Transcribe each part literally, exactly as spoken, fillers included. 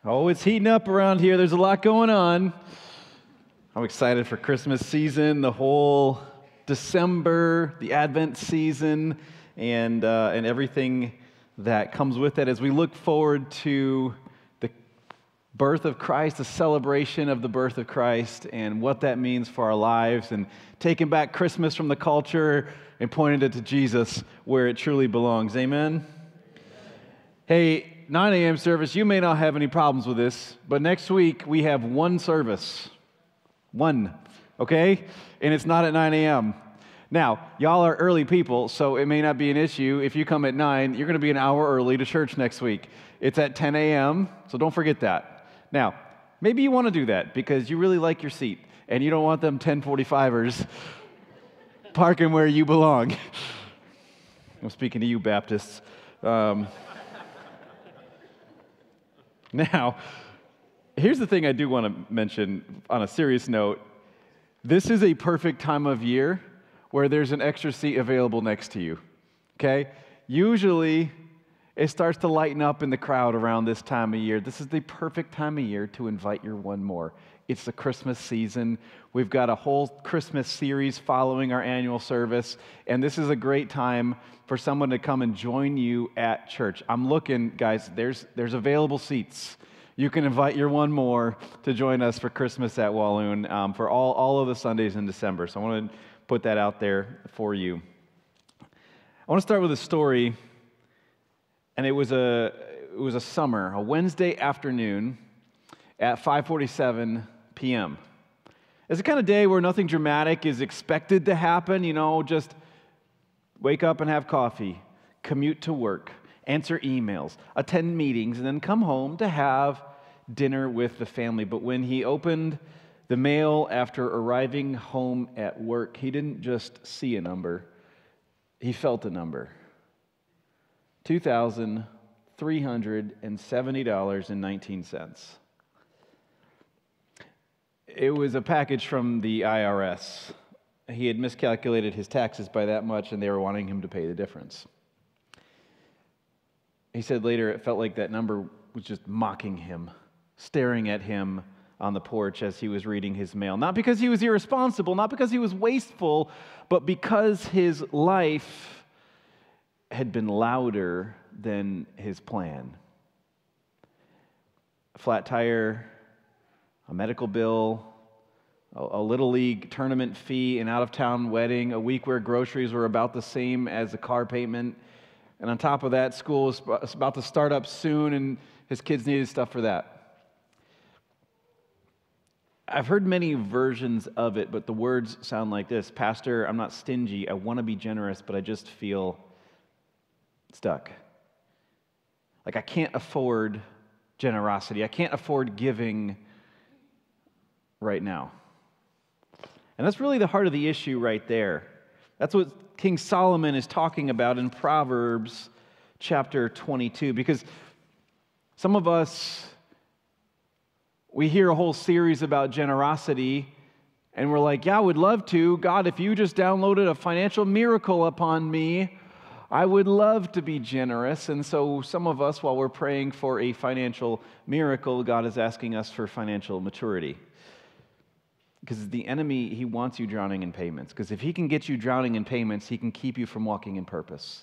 Oh, it's heating up around here. There's a lot going on. I'm excited for Christmas season, the whole December, the Advent season, and uh, and everything that comes with it as we look forward to the birth of Christ, the celebration of the birth of Christ, and what that means for our lives, and taking back Christmas from the culture and pointing it to Jesus where it truly belongs. Amen? Hey, nine a.m. service, you may not have any problems with this, but next week we have one service. One, okay? And it's not at nine a.m. Now, y'all are early people, so it may not be an issue. If you come at nine, you're going to be an hour early to church next week. It's at ten a.m., so don't forget that. Now, maybe you want to do that because you really like your seat, and you don't want them ten forty-fivers parking where you belong. I'm speaking to you, Baptists. Um, now, here's the thing I do want to mention on a serious note. This is a perfect time of year where there's an extra seat available next to you, okay? Usually, it starts to lighten up in the crowd around this time of year. This is the perfect time of year to invite your one more. It's the Christmas season. We've got a whole Christmas series following our annual service, and this is a great time for someone to come and join you at church. I'm looking, guys, there's there's available seats. You can invite your one more to join us for Christmas at Walloon um, for all, all of the Sundays in December. So I want to put that out there for you. I want to start with a story, and it was a it was a summer, a Wednesday afternoon at five forty-seven p.m. It's the kind of day where nothing dramatic is expected to happen, you know, just wake up and have coffee, commute to work, answer emails, attend meetings, and then come home to have dinner with the family. But when he opened the mail after arriving home at work, he didn't just see a number, he felt a number. two thousand three hundred seventy dollars and nineteen cents. It was a package from the I R S. He had miscalculated his taxes by that much, and they were wanting him to pay the difference. He said later it felt like that number was just mocking him, staring at him on the porch as he was reading his mail. Not because he was irresponsible, not because he was wasteful, but because his life had been louder than his plan. A flat tire, a medical bill, a Little League tournament fee, an out-of-town wedding, a week where groceries were about the same as the car payment. And on top of that, school was about to start up soon, and his kids needed stuff for that. I've heard many versions of it, but the words sound like this. Pastor, I'm not stingy. I want to be generous, but I just feel stuck. Like I can't afford generosity. I can't afford giving right now. And that's really the heart of the issue right there. That's what King Solomon is talking about in Proverbs chapter twenty-two, because some of us, we hear a whole series about generosity, and we're like, yeah, I would love to. God, if you just downloaded a financial miracle upon me, I would love to be generous. And so some of us, while we're praying for a financial miracle, God is asking us for financial maturity. Because the enemy, he wants you drowning in payments. Because if he can get you drowning in payments, he can keep you from walking in purpose.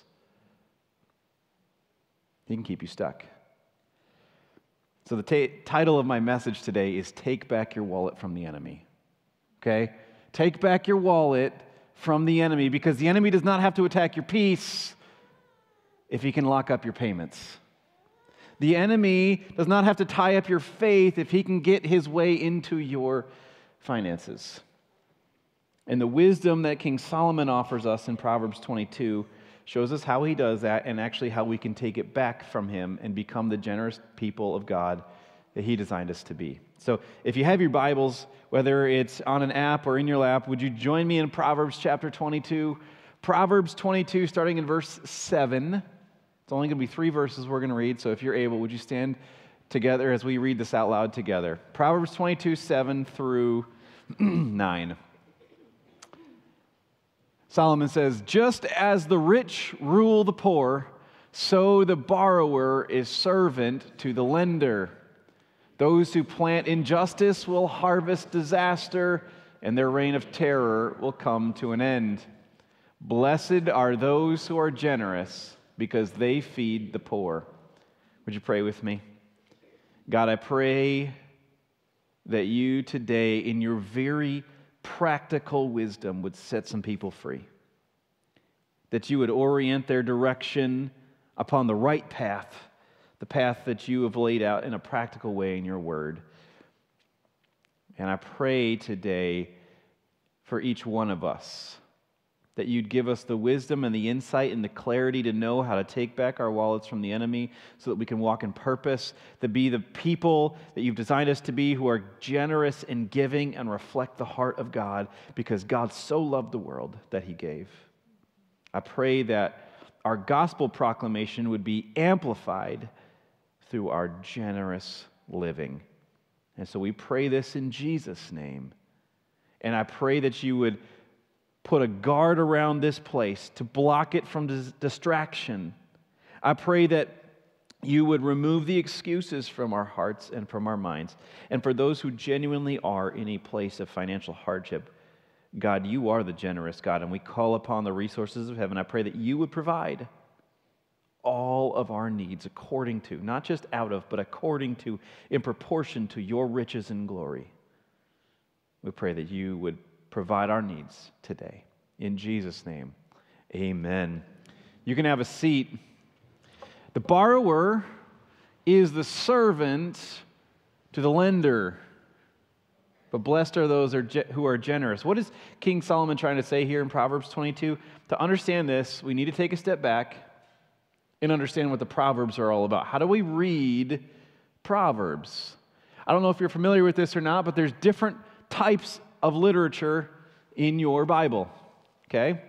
He can keep you stuck. So the t- title of my message today is Take Back Your Wallet from the Enemy. Okay? Take back your wallet from the enemy, because the enemy does not have to attack your peace if he can lock up your payments. The enemy does not have to tie up your faith if he can get his way into your finances. And the wisdom that King Solomon offers us in Proverbs twenty-two shows us how he does that, and actually how we can take it back from him and become the generous people of God that he designed us to be. So if you have your Bibles, whether it's on an app or in your lap, would you join me in Proverbs chapter twenty-two? Proverbs twenty-two, starting in verse seven. It's only going to be three verses we're going to read, so if you're able, would you stand together as we read this out loud together? Proverbs twenty-two, seven through nine. Solomon says, just as the rich rule the poor, so the borrower is servant to the lender. Those who plant injustice will harvest disaster, and their reign of terror will come to an end. Blessed are those who are generous, because they feed the poor. Would you pray with me? God, I pray that you today, in your very practical wisdom, would set some people free. That you would orient their direction upon the right path, the path that you have laid out in a practical way in your word. And I pray today for each one of us that you'd give us the wisdom and the insight and the clarity to know how to take back our wallets from the enemy so that we can walk in purpose, to be the people that you've designed us to be, who are generous in giving and reflect the heart of God, because God so loved the world that he gave. I pray that our gospel proclamation would be amplified through our generous living. And so we pray this in Jesus' name. And I pray that you would put a guard around this place to block it from dis- distraction. I pray that you would remove the excuses from our hearts and from our minds. And for those who genuinely are in a place of financial hardship, God, you are the generous God, and we call upon the resources of heaven. I pray that you would provide all of our needs according to, not just out of, but according to, in proportion to your riches and glory. We pray that you would provide our needs today. In Jesus' name, amen. You can have a seat. The borrower is the servant to the lender, but blessed are those who are generous. What is King Solomon trying to say here in Proverbs twenty-two? To understand this, we need to take a step back and understand what the Proverbs are all about. How do we read Proverbs? I don't know if you're familiar with this or not, but there's different types of literature in your Bible, okay?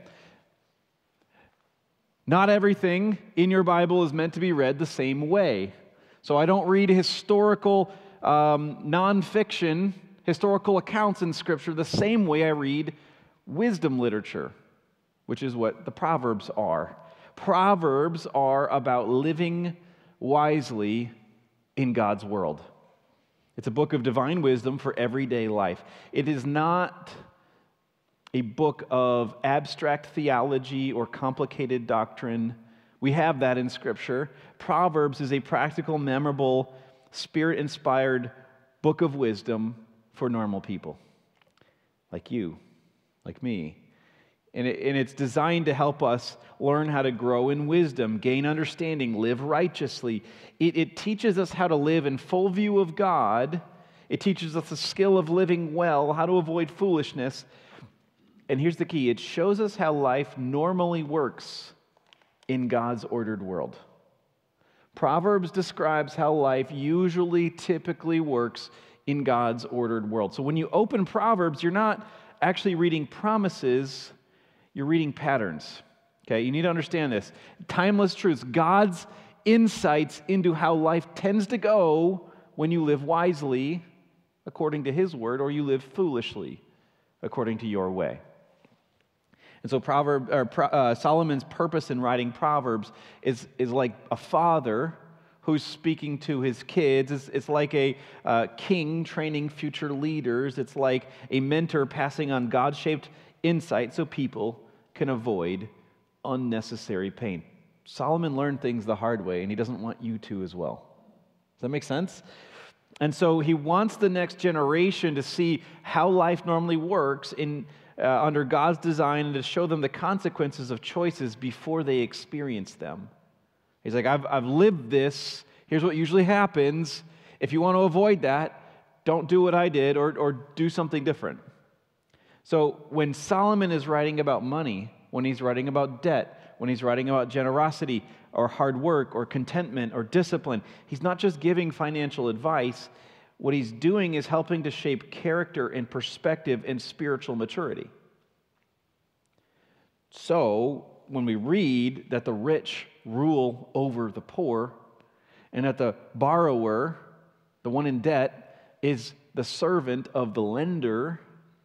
Not everything in your Bible is meant to be read the same way. So I don't read historical um, nonfiction, historical accounts in Scripture the same way I read wisdom literature, which is what the Proverbs are. Proverbs are about living wisely in God's world. It's a book of divine wisdom for everyday life. It is not a book of abstract theology or complicated doctrine. We have that in Scripture. Proverbs is a practical, memorable, Spirit-inspired book of wisdom for normal people, like you, like me. And, it, and it's designed to help us learn how to grow in wisdom, gain understanding, live righteously. It, it teaches us how to live in full view of God. It teaches us the skill of living well, how to avoid foolishness. And here's the key. It shows us how life normally works in God's ordered world. Proverbs describes how life usually, typically works in God's ordered world. So when you open Proverbs, you're not actually reading promises, you're reading patterns. Okay, you need to understand this. Timeless truths, God's insights into how life tends to go when you live wisely according to His word, or you live foolishly according to your way. And so Proverb, or, uh, Solomon's purpose in writing Proverbs is, is like a father who's speaking to his kids. It's, it's like a uh, king training future leaders. It's like a mentor passing on God-shaped insight so people can avoid unnecessary pain. Solomon learned things the hard way, and he doesn't want you to as well. Does that make sense? And so he wants the next generation to see how life normally works in uh, under God's design, and to show them the consequences of choices before they experience them. He's like, I've, I've lived this. Here's what usually happens. If you want to avoid that, don't do what I did, or, or do something different. So when Solomon is writing about money, when he's writing about debt, when he's writing about generosity or hard work or contentment or discipline, he's not just giving financial advice. What he's doing is helping to shape character and perspective and spiritual maturity. So when we read that the rich rule over the poor, and that the borrower, the one in debt, is the servant of the lender,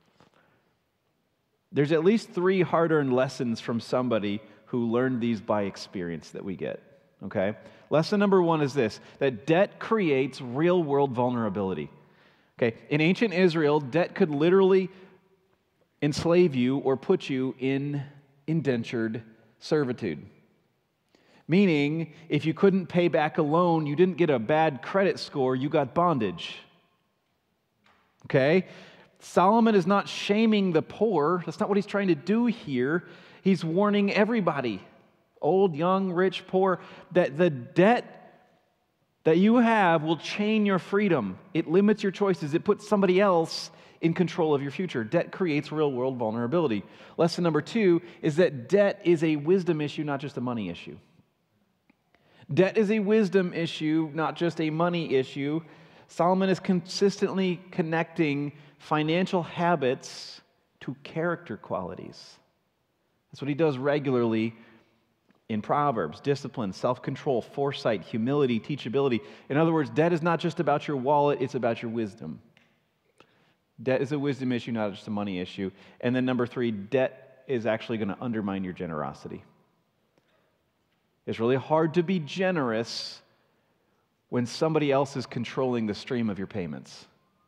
there's at least three hard-earned lessons from somebody who learned these by experience that we get, okay? Lesson number one is this, that debt creates real-world vulnerability. Okay, in ancient Israel, debt could literally enslave you or put you in indentured servitude. Meaning, if you couldn't pay back a loan, you didn't get a bad credit score, you got bondage. Okay? Solomon is not shaming the poor. That's not what he's trying to do here. He's warning everybody, old, young, rich, poor, that the debt that you have will chain your freedom. It limits your choices. It puts somebody else in control of your future. Debt creates real-world vulnerability. Lesson number two is that debt is a wisdom issue, not just a money issue. Debt is a wisdom issue, not just a money issue. Solomon is consistently connecting financial habits to character qualities. That's what he does regularly in Proverbs: discipline, self-control, foresight, humility, teachability. In other words, debt is not just about your wallet, it's about your wisdom. Debt is a wisdom issue, not just a money issue. And then number three, debt is actually going to undermine your generosity. It's really hard to be generous when somebody else is controlling the stream of your payments.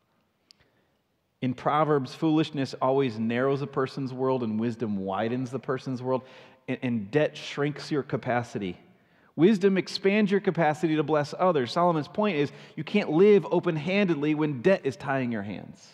In Proverbs, foolishness always narrows a person's world and wisdom widens the person's world, and, and debt shrinks your capacity. Wisdom expands your capacity to bless others. Solomon's point is you can't live open-handedly when debt is tying your hands.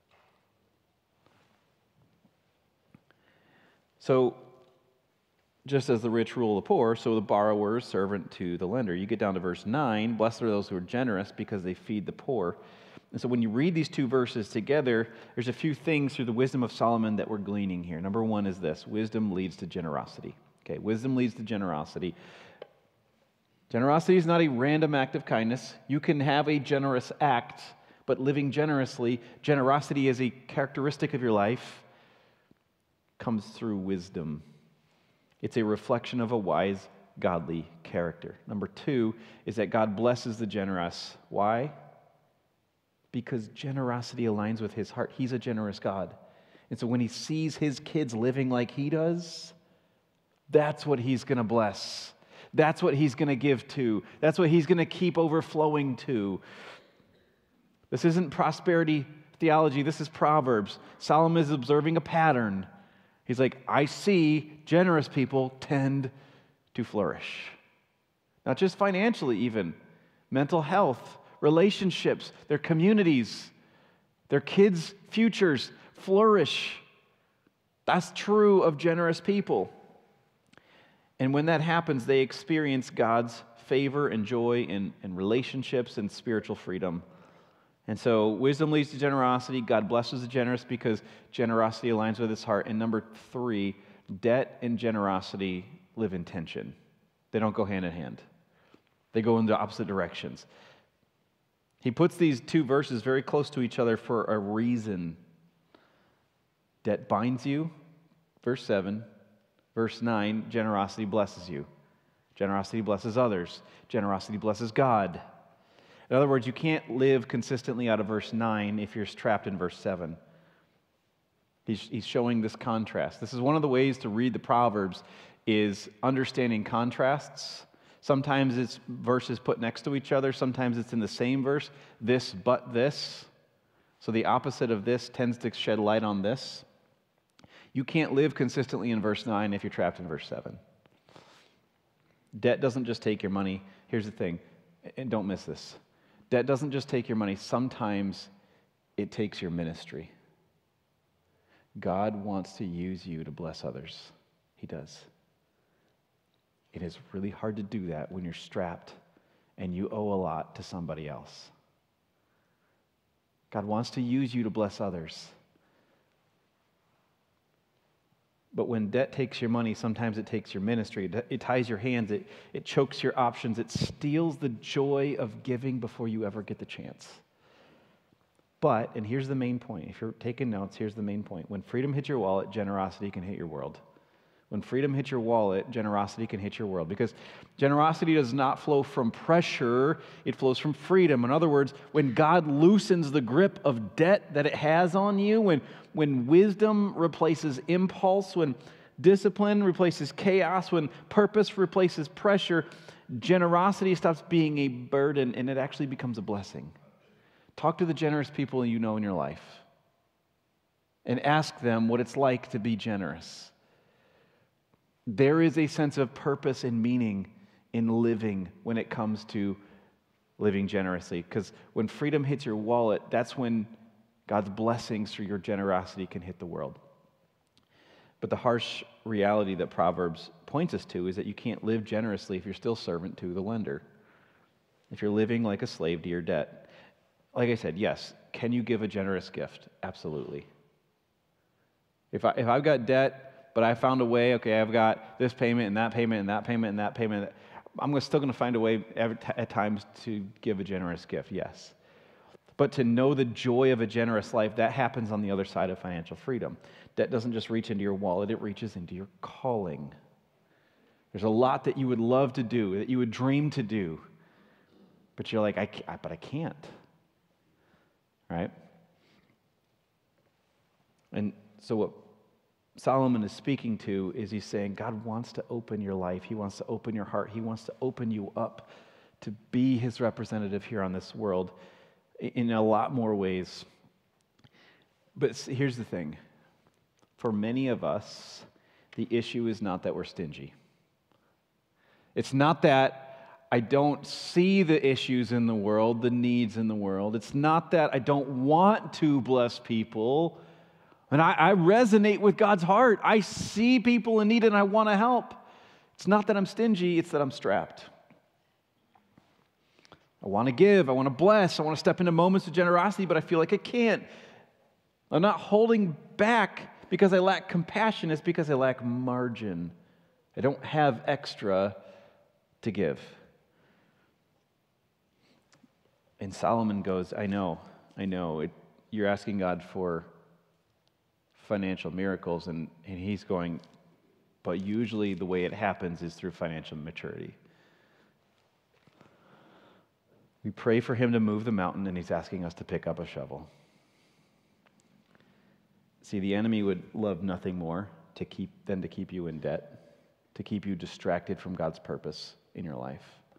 So, just as the rich rule the poor, so the borrower is servant to the lender. You get down to verse nine, blessed are those who are generous because they feed the poor. And so when you read these two verses together, there's a few things through the wisdom of Solomon that we're gleaning here. Number one is this: wisdom leads to generosity. Okay, wisdom leads to generosity. Generosity is not a random act of kindness. You can have a generous act, but living generously, generosity is a characteristic of your life, comes through wisdom. It's a reflection of a wise, godly character. Number two is that God blesses the generous. Why? Because generosity aligns with his heart. He's a generous God. And so when he sees his kids living like he does, that's what he's going to bless. That's what he's going to give to. That's what he's going to keep overflowing to. This isn't prosperity theology. This is Proverbs. Solomon is observing a pattern. He's like, I see generous people tend to flourish. Not just financially even. Mental health, relationships, their communities, their kids' futures flourish. That's true of generous people. And when that happens, they experience God's favor and joy in, in relationships and spiritual freedom. And so wisdom leads to generosity. God blesses the generous because generosity aligns with his heart. And number three, debt and generosity live in tension. They don't go hand in hand. They go in the opposite directions. He puts these two verses very close to each other for a reason. Debt binds you, verse seven. Verse nine, generosity blesses you. Generosity blesses others. Generosity blesses God. In other words, you can't live consistently out of verse nine if you're trapped in verse seven. He's, he's showing this contrast. This is one of the ways to read the Proverbs, is understanding contrasts. Sometimes it's verses put next to each other. Sometimes it's in the same verse, this but this. So the opposite of this tends to shed light on this. You can't live consistently in verse nine if you're trapped in verse seven. Debt doesn't just take your money. Here's the thing, and don't miss this. Debt doesn't just take your money. Sometimes it takes your ministry. God wants to use you to bless others. He does. It is really hard to do that when you're strapped and you owe a lot to somebody else. God wants to use you to bless others. But when debt takes your money, sometimes it takes your ministry. It ties your hands. It, it chokes your options. It steals the joy of giving before you ever get the chance. But, and here's the main point. If you're taking notes, here's the main point. When freedom hits your wallet, generosity can hit your world. When freedom hits your wallet, generosity can hit your world. Because generosity does not flow from pressure, it flows from freedom. In other words, when God loosens the grip of debt that it has on you, when, when wisdom replaces impulse, when discipline replaces chaos, when purpose replaces pressure, generosity stops being a burden and it actually becomes a blessing. Talk to the generous people you know in your life and ask them what it's like to be generous. There is a sense of purpose and meaning in living when it comes to living generously. Because when freedom hits your wallet, that's when God's blessings through your generosity can hit the world. But the harsh reality that Proverbs points us to is that you can't live generously if you're still servant to the lender. If you're living like a slave to your debt. Like I said, yes, can you give a generous gift? Absolutely. If, I, if I've got debt, but I found a way, okay, I've got this payment and that payment and that payment and that payment, I'm still going to find a way at times to give a generous gift, yes. But to know the joy of a generous life, that happens on the other side of financial freedom. Debt doesn't just reach into your wallet, it reaches into your calling. There's a lot that you would love to do, that you would dream to do, but you're like, I can't, but I can't. Right? And so what Solomon is speaking to is he's saying God wants to open your life. He wants to open your heart. He wants to open you up to be his representative here on this world in a lot more ways. But here's the thing. For many of us, the issue is not that we're stingy. It's not that I don't see the issues in the world, the needs in the world. It's not that I don't want to bless people. And I, I resonate with God's heart. I see people in need and I want to help. It's not that I'm stingy, it's that I'm strapped. I want to give, I want to bless, I want to step into moments of generosity, but I feel like I can't. I'm not holding back because I lack compassion, it's because I lack margin. I don't have extra to give. And Solomon goes, I know, I know, it, you're asking God for financial miracles, and, and he's going, but usually the way it happens is through financial maturity. We pray for him to move the mountain, and he's asking us to pick up a shovel. See, the enemy would love nothing more to keep than to keep you in debt, to keep you distracted from God's purpose in your life.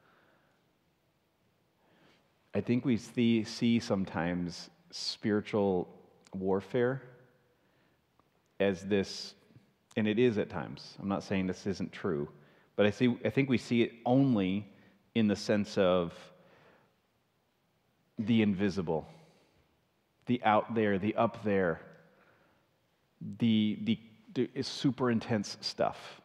I think we see, see sometimes spiritual warfare as this, and it is at times. I'm not saying this isn't true, but I see. I think we see it only in the sense of the invisible, the out there, the up there, the the, the super intense stuff.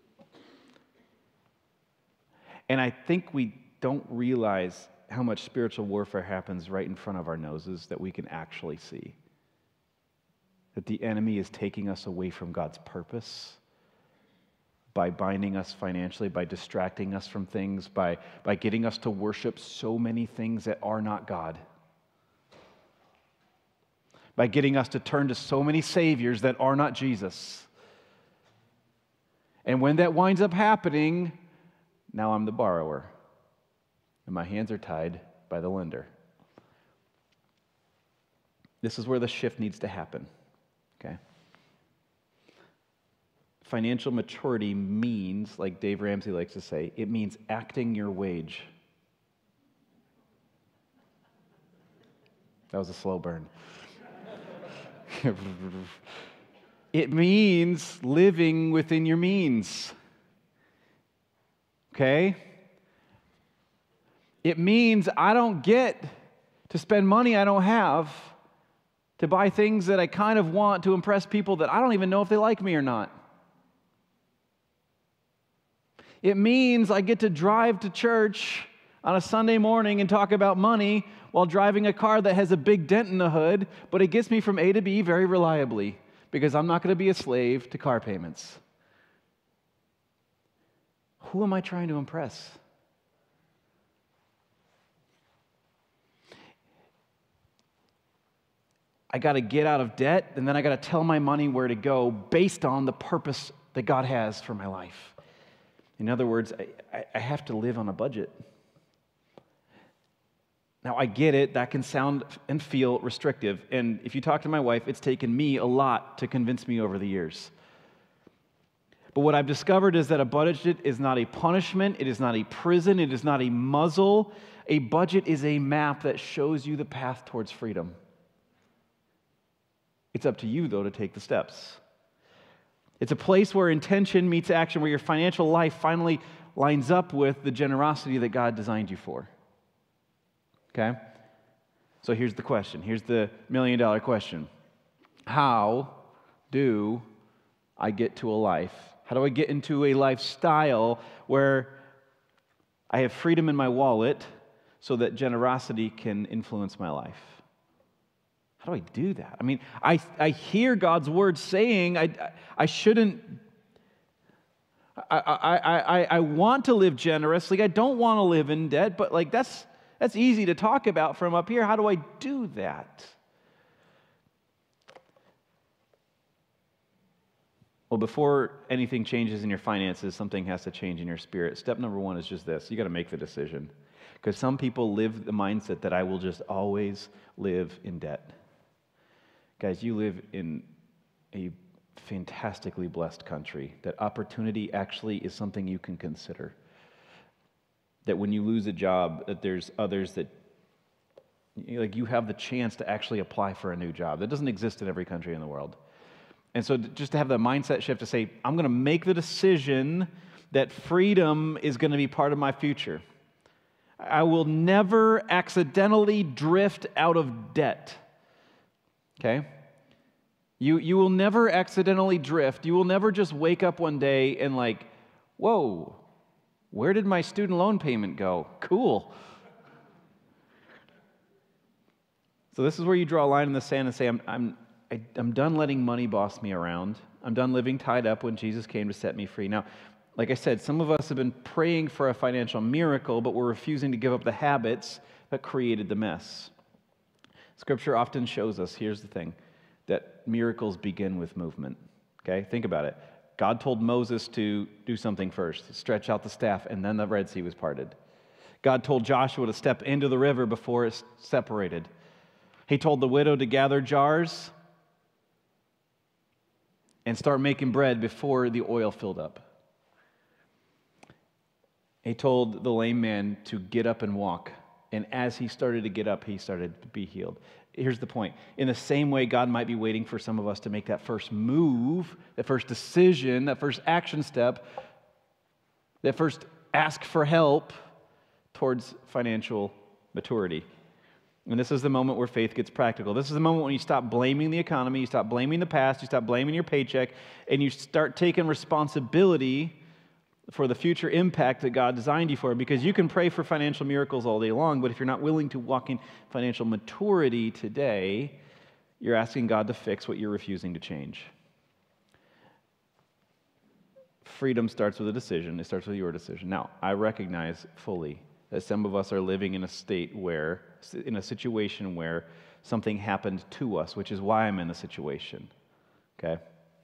And I think we don't realize how much spiritual warfare happens right in front of our noses that we can actually see. That the enemy is taking us away from God's purpose by binding us financially, by distracting us from things, by, by getting us to worship so many things that are not God. By getting us to turn to so many saviors that are not Jesus. And when that winds up happening, now I'm the borrower. And my hands are tied by the lender. This is where the shift needs to happen. Okay? Financial maturity means, like Dave Ramsey likes to say, it means acting your wage. That was a slow burn. It means living within your means. Okay? It means I don't get to spend money I don't have to buy things that I kind of want to impress people that I don't even know if they like me or not. It means I get to drive to church on a Sunday morning and talk about money while driving a car that has a big dent in the hood, but it gets me from A to B very reliably because I'm not going to be a slave to car payments. Who am I trying to impress? I got to get out of debt, and then I got to tell my money where to go based on the purpose that God has for my life. In other words, I, I have to live on a budget. Now, I get it. That can sound and feel restrictive. And if you talk to my wife, it's taken me a lot to convince me over the years. But what I've discovered is that a budget is not a punishment, it is not a prison, it is not a muzzle. A budget is a map that shows you the path towards freedom. It's up to you, though, to take the steps. It's a place where intention meets action, where your financial life finally lines up with the generosity that God designed you for. Okay? So here's the question. Here's the million dollar question. How do I get to a life? How do I get into a lifestyle where I have freedom in my wallet so that generosity can influence my life? How do I do that? I mean, I, I hear God's word saying I, I shouldn't, I, I, I, I want to live generously. I don't want to live in debt, but like that's, that's easy to talk about from up here. How do I do that? Well, before anything changes in your finances, something has to change in your spirit. Step number one is just this. You got to make the decision. Because some people live the mindset that I will just always live in debt. Guys, you live in a fantastically blessed country. That opportunity actually is something you can consider. That when you lose a job, that there's others that, like, you have the chance to actually apply for a new job. That doesn't exist in every country in the world. And so just to have the mindset shift to say, I'm going to make the decision that freedom is going to be part of my future. I will never accidentally drift out of debt. Okay? You, you will never accidentally drift. You will never just wake up one day and like, whoa, where did my student loan payment go? Cool. So this is where you draw a line in the sand and say, I'm, I'm, I, I'm done letting money boss me around. I'm done living tied up when Jesus came to set me free. Now, like I said, some of us have been praying for a financial miracle, but we're refusing to give up the habits that created the mess. Scripture often shows us, here's the thing, that miracles begin with movement. Okay, think about it. God told Moses to do something first, stretch out the staff, and then the Red Sea was parted. God told Joshua to step into the river before it separated. He told the widow to gather jars and start making bread before the oil filled up. He told the lame man to get up and walk. And as he started to get up, he started to be healed. Here's the point. In the same way, God might be waiting for some of us to make that first move, that first decision, that first action step, that first ask for help towards financial maturity. And this is the moment where faith gets practical. This is the moment when you stop blaming the economy, you stop blaming the past, you stop blaming your paycheck, and you start taking responsibility for the future impact that God designed you for. Because you can pray for financial miracles all day long, but if you're not willing to walk in financial maturity today, you're asking God to fix what you're refusing to change. Freedom starts with a decision. It starts with your decision. Now, I recognize fully that some of us are living in a state where, in a situation where something happened to us, which is why I'm in the situation. Okay?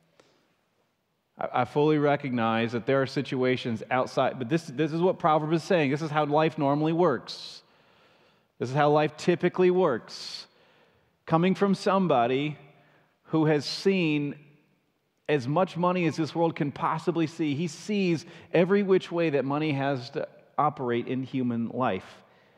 I fully recognize that there are situations outside, but this, this is what Proverbs is saying. This is how life normally works. This is how life typically works. Coming from somebody who has seen as much money as this world can possibly see. He sees every which way that money has to operate in human life.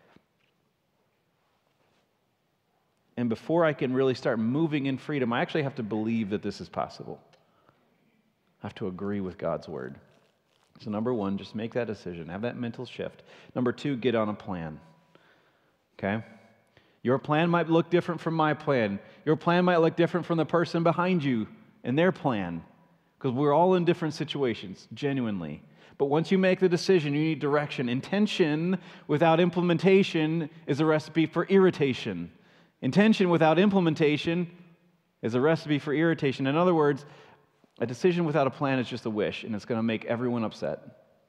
And before I can really start moving in freedom, I actually have to believe that this is possible. I have to agree with God's word. So number one, just make that decision. Have that mental shift. Number two, get on a plan. Okay? Your plan might look different from my plan. Your plan might look different from the person behind you and their plan. Because we're all in different situations, genuinely. But once you make the decision, you need direction. Intention without implementation is a recipe for irritation. Intention without implementation is a recipe for irritation. In other words, a decision without a plan is just a wish, and it's going to make everyone upset.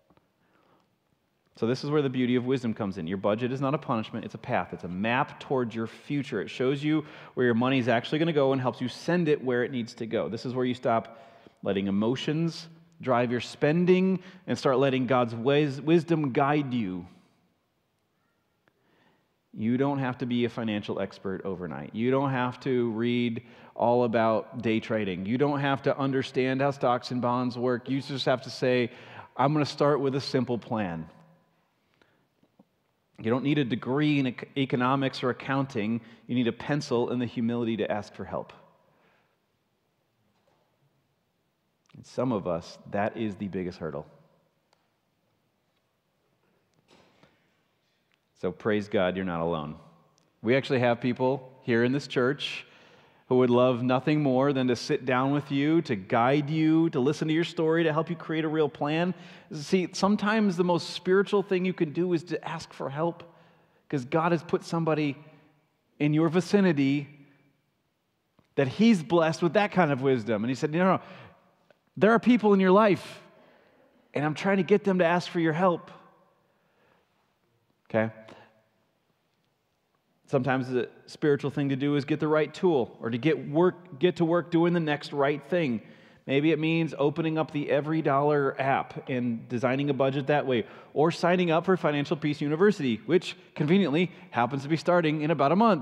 So this is where the beauty of wisdom comes in. Your budget is not a punishment, it's a path. It's a map towards your future. It shows you where your money is actually going to go and helps you send it where it needs to go. This is where you stop letting emotions drive your spending and start letting God's ways, wisdom guide you. You don't have to be a financial expert overnight. You don't have to read all about day trading. You don't have to understand how stocks and bonds work. You just have to say, I'm going to start with a simple plan. You don't need a degree in economics or accounting. You need a pencil and the humility to ask for help. And some of us, that is the biggest hurdle. So praise God, you're not alone. We actually have people here in this church who would love nothing more than to sit down with you, to guide you, to listen to your story, to help you create a real plan. See, sometimes the most spiritual thing you can do is to ask for help, because God has put somebody in your vicinity that He's blessed with that kind of wisdom. And He said, no, no, there are people in your life, and I'm trying to get them to ask for your help. Okay? Sometimes the spiritual thing to do is get the right tool, or to get work, get to work doing the next right thing. Maybe it means opening up the Every Dollar app and designing a budget that way, or signing up for Financial Peace University, which conveniently happens to be starting in about a month.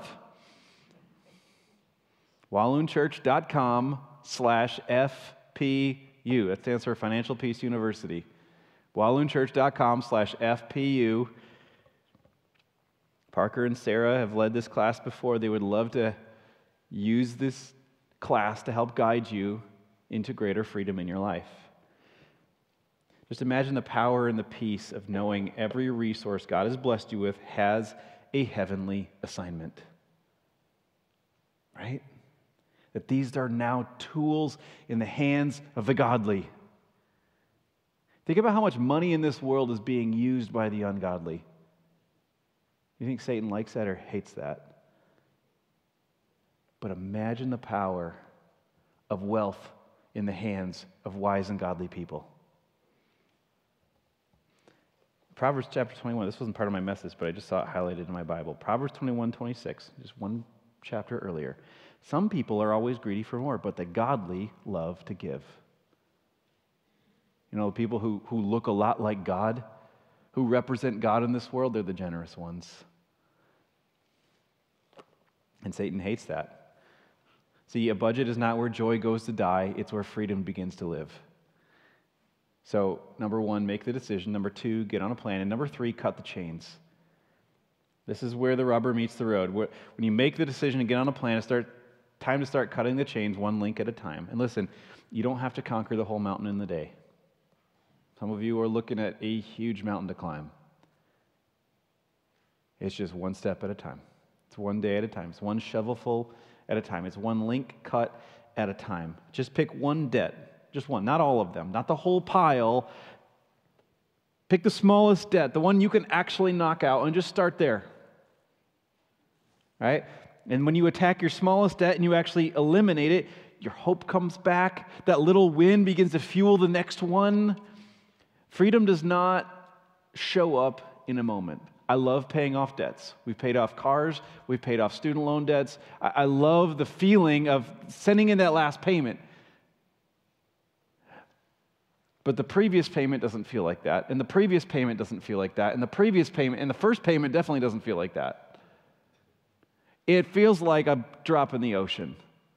walloonchurch.com slash FPU. That stands for Financial Peace University. walloonchurch.com slash FPU. Parker and Sarah have led this class before. They would love to use this class to help guide you into greater freedom in your life. Just imagine the power and the peace of knowing every resource God has blessed you with has a heavenly assignment. Right? That these are now tools in the hands of the godly. Think about how much money in this world is being used by the ungodly. You think Satan likes that or hates that? But imagine the power of wealth in the hands of wise and godly people. Proverbs chapter twenty-one, this wasn't part of my message, but I just saw it highlighted in my Bible. Proverbs twenty-one, twenty-six, just one chapter earlier. Some people are always greedy for more, but the godly love to give. You know, the people who, who look a lot like God, who represent God in this world, they're the generous ones. And Satan hates that. See, a budget is not where joy goes to die, it's where freedom begins to live. So, number one, make the decision. Number two, get on a plan. And number three, cut the chains. This is where the rubber meets the road. When you make the decision and get on a plan, it's start, time to start cutting the chains one link at a time. And listen, you don't have to conquer the whole mountain in the day. Some of you are looking at a huge mountain to climb. It's just one step at a time. It's one day at a time. It's one shovelful at a time. It's one link cut at a time. Just pick one debt. Just one. Not all of them. Not the whole pile. Pick the smallest debt, the one you can actually knock out, and just start there. Right? And when you attack your smallest debt and you actually eliminate it, your hope comes back. That little win begins to fuel the next one. Freedom does not show up in a moment. I love paying off debts. We've paid off cars. We've paid off student loan debts. I, I love the feeling of sending in that last payment. But the previous payment doesn't feel like that. And the previous payment doesn't feel like that. And the previous payment, and the first payment definitely doesn't feel like that. It feels like a drop in the ocean.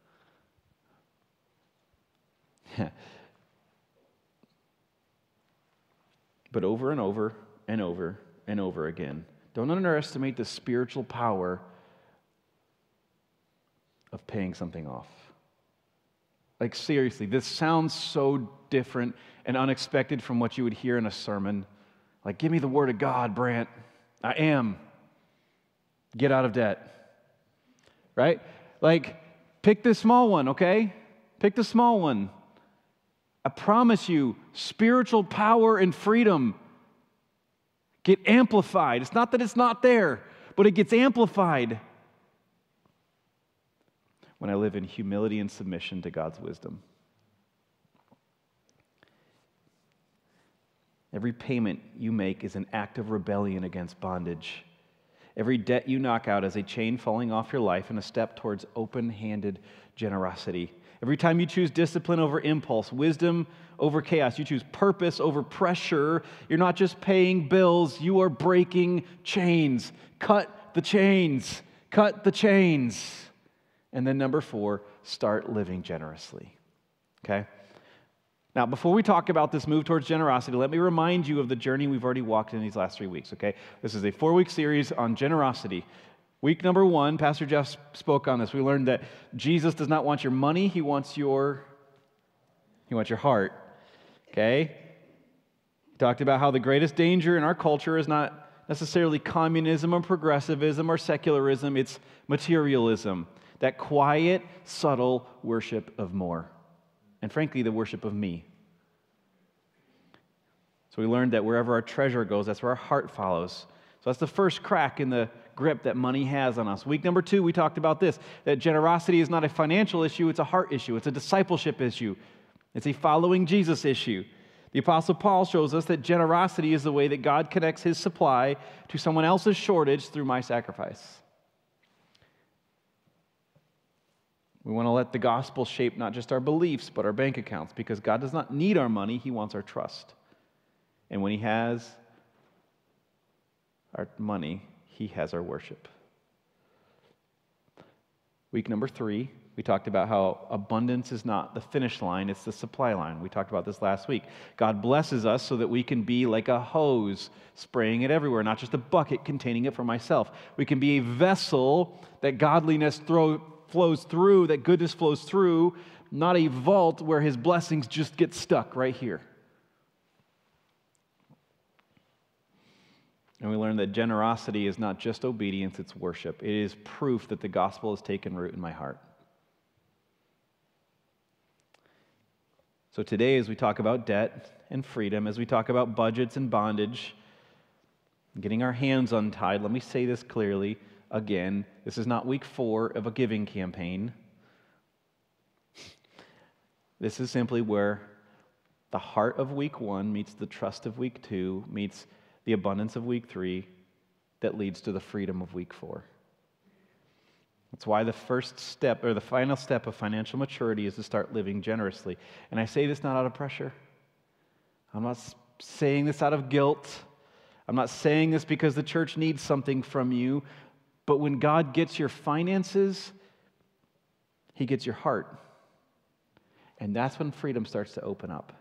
But over and over and over and over again, don't underestimate the spiritual power of paying something off. Like seriously, this sounds so different and unexpected from what you would hear in a sermon. Like, give me the word of God, Brant. I am. Get out of debt. Right? Like, pick the small one, okay? Pick the small one. I promise you, spiritual power and freedom get amplified. It's not that it's not there, but it gets amplified when I live in humility and submission to God's wisdom. Every payment you make is an act of rebellion against bondage. Every debt you knock out is a chain falling off your life and a step towards open-handed generosity. Every time you choose discipline over impulse, wisdom over chaos, you choose purpose over pressure, you're not just paying bills, you are breaking chains. Cut the chains. Cut the chains. And then number four, start living generously. Okay? Now, before we talk about this move towards generosity, let me remind you of the journey we've already walked in these last three weeks, okay? This is a four-week series on generosity. Week number one, Pastor Jeff spoke on this. We learned that Jesus does not want your money, he wants your, he wants your heart, okay? He talked about how the greatest danger in our culture is not necessarily communism or progressivism or secularism, it's materialism, that quiet, subtle worship of more. And frankly, the worship of me. So we learned that wherever our treasure goes, that's where our heart follows. So that's the first crack in the grip that money has on us. Week number two, we talked about this, that generosity is not a financial issue, it's a heart issue. It's a discipleship issue. It's a following Jesus issue. The Apostle Paul shows us that generosity is the way that God connects his supply to someone else's shortage through my sacrifice. We want to let the gospel shape not just our beliefs, but our bank accounts, because God does not need our money, he wants our trust. And when he has our money, he has our worship. Week number three, we talked about how abundance is not the finish line, it's the supply line. We talked about this last week. God blesses us so that we can be like a hose, spraying it everywhere, not just a bucket containing it for myself. We can be a vessel that godliness throw, flows through, that goodness flows through, not a vault where his blessings just get stuck right here. And we learned that generosity is not just obedience, it's worship. It is proof that the gospel has taken root in my heart. So today, as we talk about debt and freedom, as we talk about budgets and bondage, getting our hands untied, let me say this clearly again. This is not week four of a giving campaign. This is simply where the heart of week one meets the trust of week two, meets the abundance of week three, that leads to the freedom of week four. That's why the first step, or the final step of financial maturity, is to start living generously. And I say this not out of pressure. I'm not saying this out of guilt. I'm not saying this because the church needs something from you. But when God gets your finances, he gets your heart. And that's when freedom starts to open up.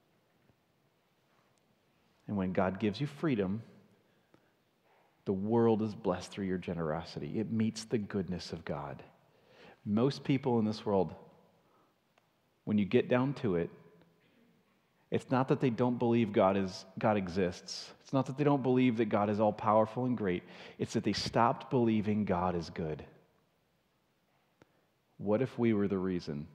And when God gives you freedom, the world is blessed through your generosity. It meets the goodness of God. Most people in this world, when you get down to it, it's not that they don't believe God is God exists. It's not that they don't believe that God is all-powerful and great. It's that they stopped believing God is good. What if we were the reason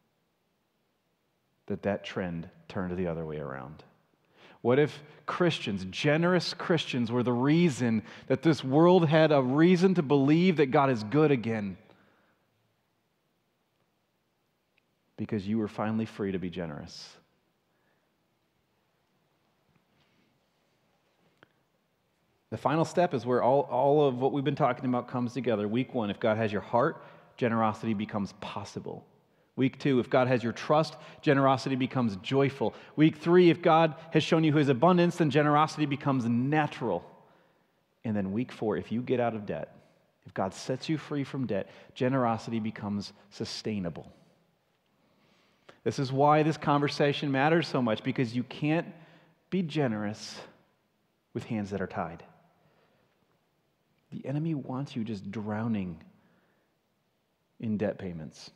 that that trend turned the other way around? What if Christians, generous Christians, were the reason that this world had a reason to believe that God is good again? Because you were finally free to be generous. The final step is where all, all of what we've been talking about comes together. Week one, if God has your heart, generosity becomes possible. Week two, if God has your trust, generosity becomes joyful. Week three, if God has shown you his abundance, then generosity becomes natural. And then week four, if you get out of debt, if God sets you free from debt, generosity becomes sustainable. This is why this conversation matters so much, because you can't be generous with hands that are tied. The enemy wants you just drowning in debt payments.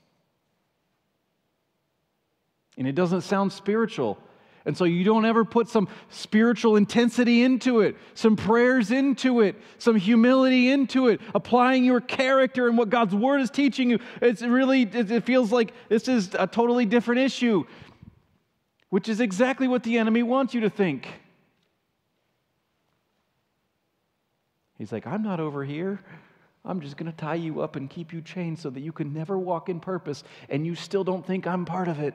And it doesn't sound spiritual. And so you don't ever put some spiritual intensity into it, some prayers into it, some humility into it, applying your character and what God's Word is teaching you. It's really, it feels like this is a totally different issue, which is exactly what the enemy wants you to think. He's like, I'm not over here. I'm just going to tie you up and keep you chained so that you can never walk in purpose, and you still don't think I'm part of it.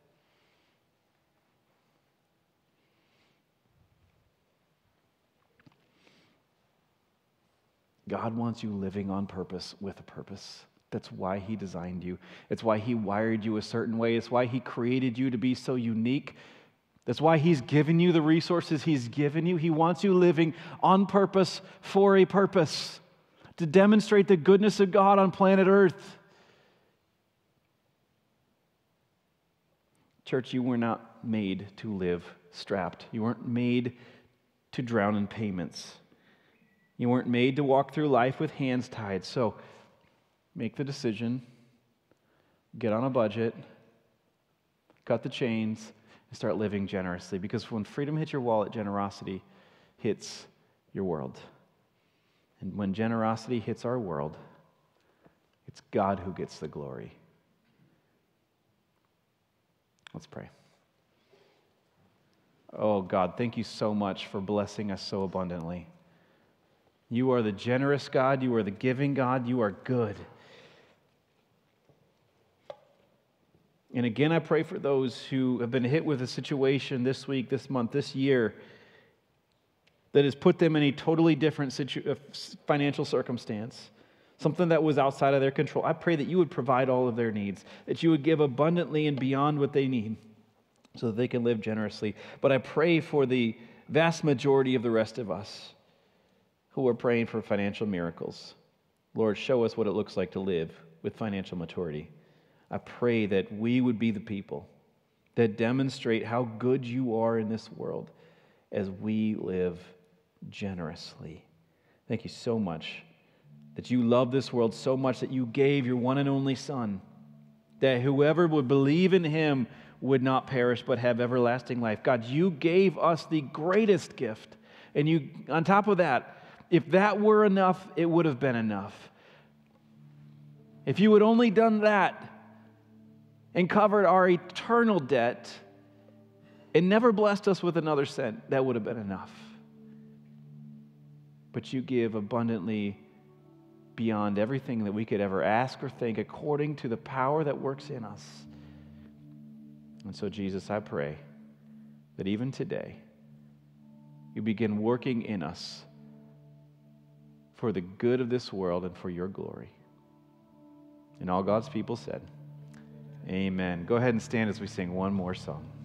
God wants you living on purpose with a purpose. That's why he designed you. It's why he wired you a certain way. It's why he created you to be so unique. That's why he's given you the resources he's given you. He wants you living on purpose for a purpose. to demonstrate the goodness of God on planet Earth. Church, you were not made to live strapped. You weren't made to drown in payments. You weren't made to walk through life with hands tied. So make the decision, get on a budget, cut the chains, and start living generously. Because when freedom hits your wallet, generosity hits your world. And when generosity hits our world, it's God who gets the glory. Let's pray. Oh God, thank you so much for blessing us so abundantly. You are the generous God. You are the giving God. You are good. And again, I pray for those who have been hit with a situation this week, this month, this year that has put them in a totally different situ- financial circumstance, something that was outside of their control. I pray that you would provide all of their needs, that you would give abundantly and beyond what they need so that they can live generously. But I pray for the vast majority of the rest of us who are praying for financial miracles. Lord, show us what it looks like to live with financial maturity. I pray that we would be the people that demonstrate how good you are in this world as we live generously. Thank you so much that you love this world so much that you gave your one and only Son, that whoever would believe in him would not perish but have everlasting life. God, you gave us the greatest gift. And you, on top of that, if that were enough, it would have been enough. If you had only done that and covered our eternal debt and never blessed us with another cent, that would have been enough. But you give abundantly beyond everything that we could ever ask or think, according to the power that works in us. And so, Jesus, I pray that even today, you begin working in us for the good of this world and for your glory. And all God's people said, amen. Go ahead and stand as we sing one more song.